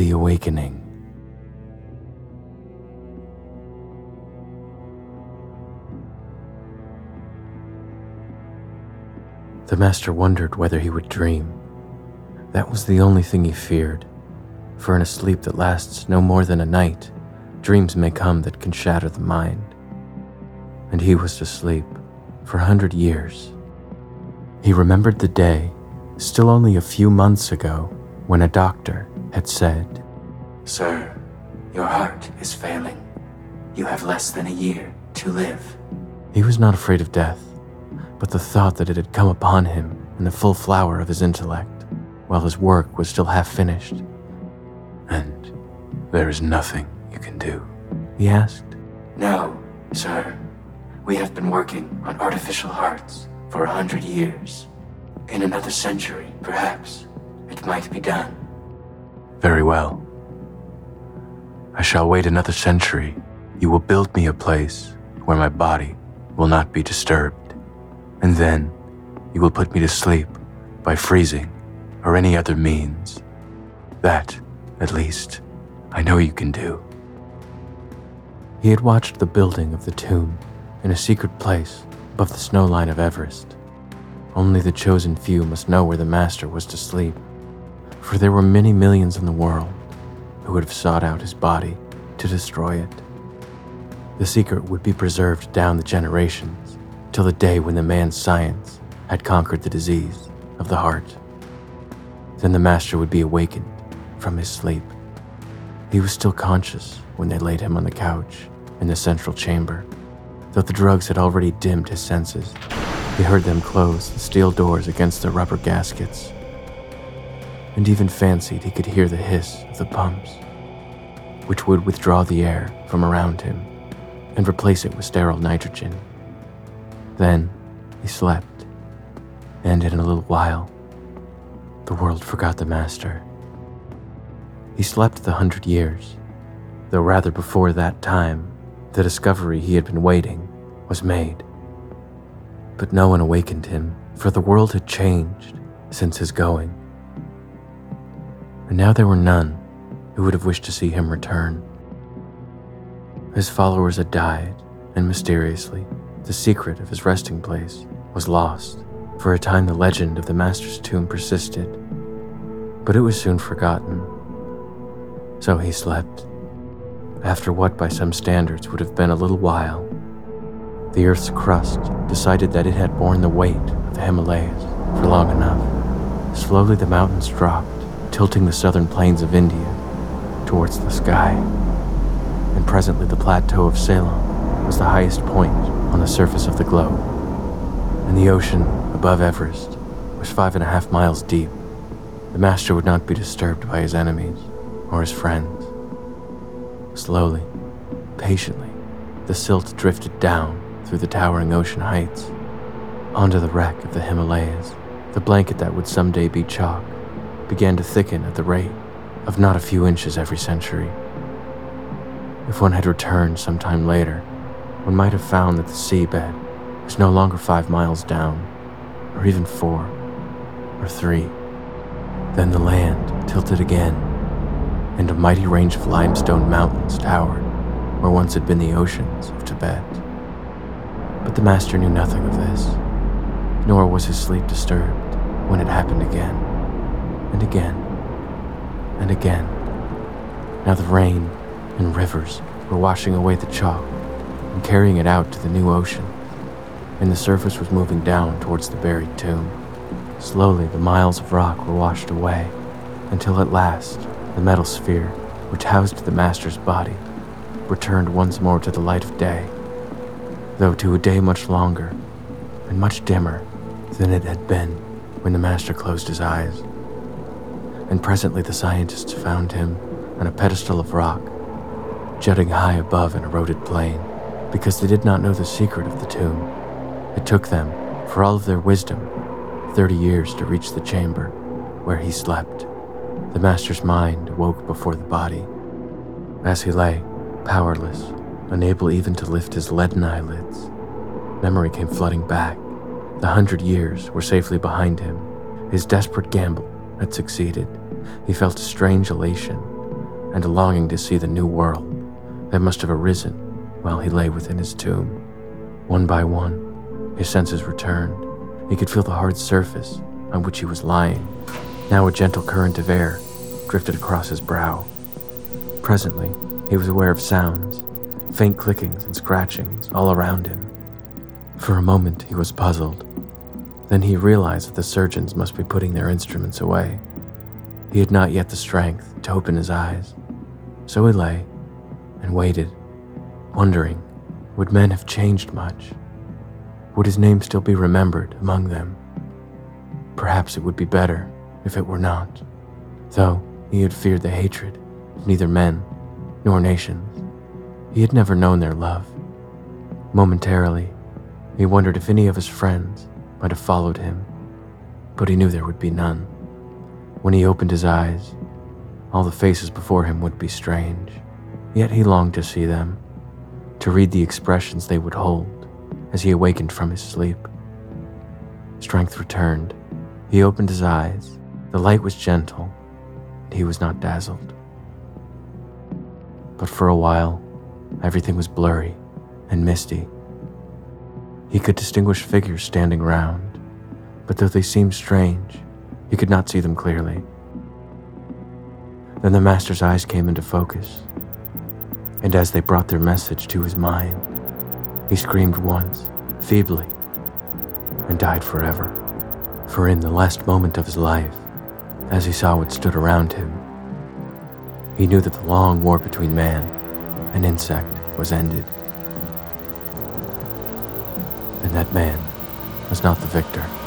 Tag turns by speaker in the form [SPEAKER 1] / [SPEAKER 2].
[SPEAKER 1] The Awakening. The master wondered whether he would dream. That was the only thing he feared, for in a sleep that lasts no more than a night, dreams may come that can shatter the mind. And he was to sleep for 100 years. He remembered the day, still only a few months ago, when a doctor had said,
[SPEAKER 2] "Sir, your heart is failing. You have less than a year to live."
[SPEAKER 1] He was not afraid of death, but the thought that it had come upon him in the full flower of his intellect, while his work was still half finished. "And there is nothing you can do?" he asked.
[SPEAKER 2] "No, sir. We have been working on artificial hearts for 100 years. In another century, perhaps, it might be done."
[SPEAKER 1] "Very well. I shall wait another century. You will build me a place where my body will not be disturbed, and then you will put me to sleep by freezing or any other means. That, at least, I know you can do." He had watched the building of the tomb in a secret place above the snow line of Everest. Only the chosen few must know where the master was to sleep, for there were many millions in the world who would have sought out his body to destroy it. The secret would be preserved down the generations till the day when the man's science had conquered the disease of the heart. Then the master would be awakened from his sleep. He was still conscious when they laid him on the couch in the central chamber. Though the drugs had already dimmed his senses, he heard them close the steel doors against the rubber gaskets, and even fancied he could hear the hiss of the pumps, which would withdraw the air from around him and replace it with sterile nitrogen. Then he slept, and in a little while, the world forgot the master. He slept the 100 years, though rather before that time, the discovery he had been waiting was made. But no one awakened him, for the world had changed since his going. And now there were none who would have wished to see him return. His followers had died, and mysteriously, the secret of his resting place was lost. For a time the legend of the master's tomb persisted, but it was soon forgotten. So he slept. After what by some standards would have been a little while, the Earth's crust decided that it had borne the weight of the Himalayas for long enough. Slowly the mountains dropped, tilting the southern plains of India towards the sky, and presently the plateau of Ceylon was the highest point on the surface of the globe, and the ocean above Everest was 5.5 miles deep. The master would not be disturbed by his enemies or his friends. Slowly, patiently, the silt drifted down through the towering ocean heights, onto the wreck of the Himalayas. The blanket that would someday be chalk began to thicken at the rate of not a few inches every century. If one had returned some time later, one might have found that the seabed was no longer 5 miles down, or even 4, or 3. Then the land tilted again, and a mighty range of limestone mountains towered where once had been the oceans of Tibet. But the master knew nothing of this, nor was his sleep disturbed when it happened again, and again, and again. Now the rain and rivers were washing away the chalk and carrying it out to the new ocean, and the surface was moving down towards the buried tomb. Slowly the miles of rock were washed away, until at last the metal sphere, which housed the master's body, returned once more to the light of day, though to a day much longer and much dimmer than it had been when the master closed his eyes. And presently the scientists found him on a pedestal of rock, jutting high above an eroded plain, because they did not know the secret of the tomb. It took them, for all of their wisdom, 30 years to reach the chamber where he slept. The master's mind awoke before the body. As he lay, powerless, unable even to lift his leaden eyelids, memory came flooding back. The 100 years were safely behind him. His desperate gamble had succeeded. He felt a strange elation and a longing to see the new world that must have arisen while he lay within his tomb. One by one, his senses returned. He could feel the hard surface on which he was lying. Now a gentle current of air drifted across his brow. Presently, he was aware of sounds, faint clickings and scratchings all around him. For a moment, he was puzzled. Then he realized that the surgeons must be putting their instruments away. He had not yet the strength to open his eyes, so he lay and waited, wondering, would men have changed much? Would his name still be remembered among them? Perhaps it would be better if it were not, though he had feared the hatred of neither men nor nations. He had never known their love. Momentarily, he wondered if any of his friends might have followed him, but he knew there would be none. When he opened his eyes, all the faces before him would be strange, yet he longed to see them, to read the expressions they would hold as he awakened from his sleep. Strength returned. He opened his eyes. The light was gentle, and he was not dazzled. But for a while, everything was blurry and misty. He could distinguish figures standing round, but though they seemed strange, he could not see them clearly. Then the master's eyes came into focus, and as they brought their message to his mind, he screamed once, feebly, and died forever. For in the last moment of his life, as he saw what stood around him, he knew that the long war between man and insect was ended, and that man was not the victor.